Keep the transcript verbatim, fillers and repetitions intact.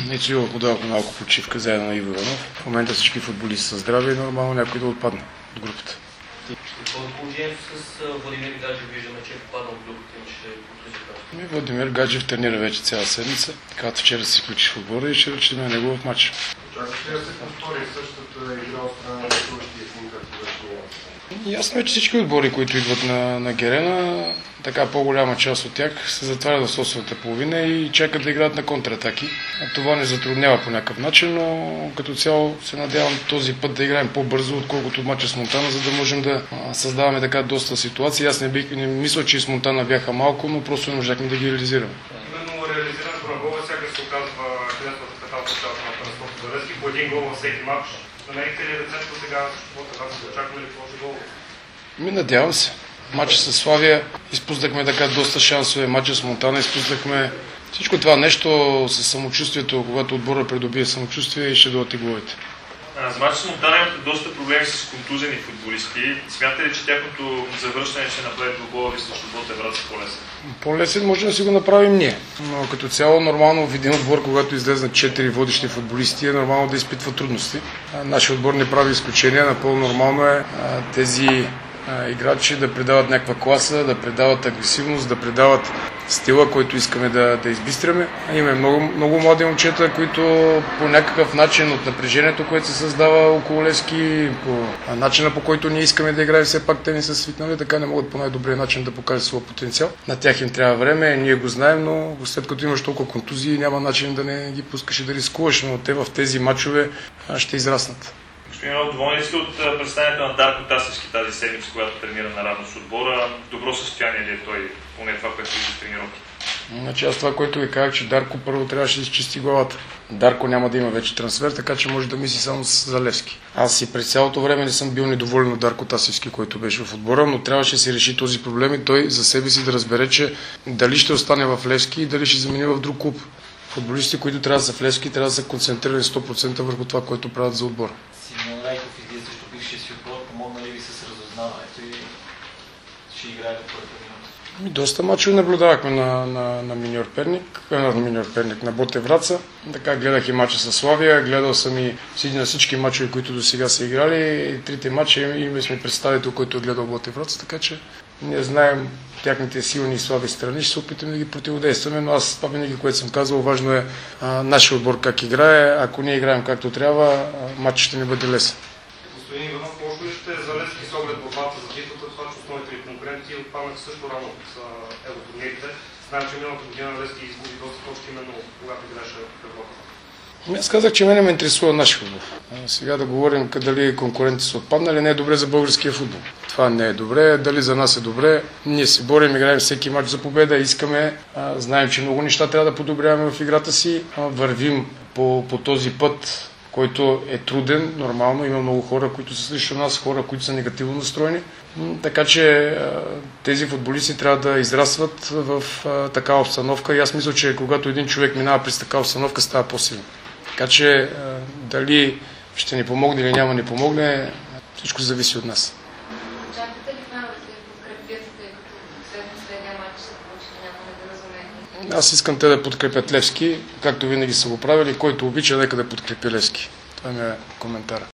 Не, че подавахме малко почивка заедно на Иво Иванов. В момента всички футболисти са здрави и нормално някой да отпадне от групата. Какво е положението с Владимир Гаджев? Виждаме, че е попаднал в групата и ще контузия. Владимир Гаджев тренира вече цяла седмица. Така вчера се включи в отбора и ще речем на него в матча. Очаквате ли да се повтори същата игра от страна на следващия син, както беше ясно? Ясно е, че всички отбори, които идват на, на Герена, така по-голяма част от тях се затварят в собствената половина и чакат да играят на контратаки. Това не затруднява по някакъв начин, но като цяло се надявам този път да играем по-бързо, отколкото матча с Монтана, за да можем да създаваме така доста ситуации. Аз не, бих, не мисля, че с Монтана бяха малко, но просто не можахме да ги реализираме. Именно реализирането на гола сякаш се оказва клетвата в такава част на транспорта за Левски по един гол във всеки матч. Намерихте ли рецепта сега, когато се очаквали ли този гол? Ми надявам се. Матча с Славия изпуснахме така доста шансове, матча с Монтана изпуснахме. Всичко това нещо с самочувствието, когато отбора придобие самочувствие и ще дойдат и головете. За матча с Монтана имате доста проблеми с контузени футболисти. Смятате ли, че тяхното завръщане ще направи двубоя ви срещу Ботев Враца по-лесен? По-лесен може да си го направим ние. Но като цяло нормално в един отбор, когато излезнат четири водещи футболисти, е нормално да изпитва трудности. Нашия отбор не прави изключение, напълно нормално е тези играчи да предават някаква класа, да предават агресивност, да предават стила, който искаме да, да избистряме. Има много, много млади момчета, които по някакъв начин от напрежението, което се създава около Левски, по начина, по който ние искаме да играем, все пак те не са свикнали, така не могат по най-добрия начин да покажат своя потенциал. На тях им трябва време, ние го знаем, но след като имаш толкова контузии, няма начин да не ги пускаш и да рискуваш, но те в тези матчове ще израснат. Господин Иванов, доволни ли сте от представянето на Дарко Тасевски тази седмица, когато тренира на равно с отбора? В добро състояние ли е той, поне това, което вижда с тренировки? Значи аз това, което ви казах, че Дарко първо трябваше да изчисти главата. Дарко няма да има вече трансфер, така че може да мисли само за Левски. Аз и през цялото време не съм бил недоволен от Дарко Тасевски, който беше в отбора, но трябваше да се реши този проблем и той за себе си да разбере, че дали ще остане в Левски и дали ще замени в друг клуб. Футболистите, които трябва да са в Левски, трябва да са концентрирани сто процента върху това, което правят за отбора. Симеон Райков излиза срещу бившия си отбор, помогна ли ви с разузнаването и ще играете в първата минута? Доста мачове наблюдавахме на, на, на Миньор Перник, на Миньор Перник, на Ботев Враца. Така гледах и мача с Славия, гледал съм и на всички мачове, които до сега са играли. И трите мача имаме сме представител, който е гледал Ботев Враца, така че ние знаем тяхните силни и слаби страни, ще се опитаме да ги противодействаме, но аз това винаги, което съм казал, важно е а, нашия отбор как играе. Ако ние играем както трябва, матчът ще не бъде лесен. Господин Иванов, може ли ще за Левски с оглед борбата за титлата, това, че основните ви конкуренти отпаднаха също рано от евротурнирите? Знаем, че миналата година Левски изгуби доста точки, именно когато играеше в Европа. Аз казах, че мене ме интересува нашия футбол. Сега да говорим дали конкуренти са отпаднали, не е добре за българския футбол. Това не е добре, дали за нас е добре. Ние се борим, играем всеки мач за победа, искаме, а, знаем, че много неща трябва да подобряваме в играта си, а, вървим по, по този път, който е труден, нормално, има много хора, които са срещу нас, хора, които са негативно настроени. Така че тези футболисти трябва да израстват в такава обстановка и аз мисля, че когато един човек минава през такава обстановка, става по-силен. Така че дали ще ни помогне или няма ни помогне, всичко зависи от нас. Очаквате ли феновете да подкрепят, тъй като след последния матч се получи някакво недоразумение? Аз искам те да подкрепят Левски, както винаги са го правили. Който обича, нека да подкрепи Левски. Това ми е коментара.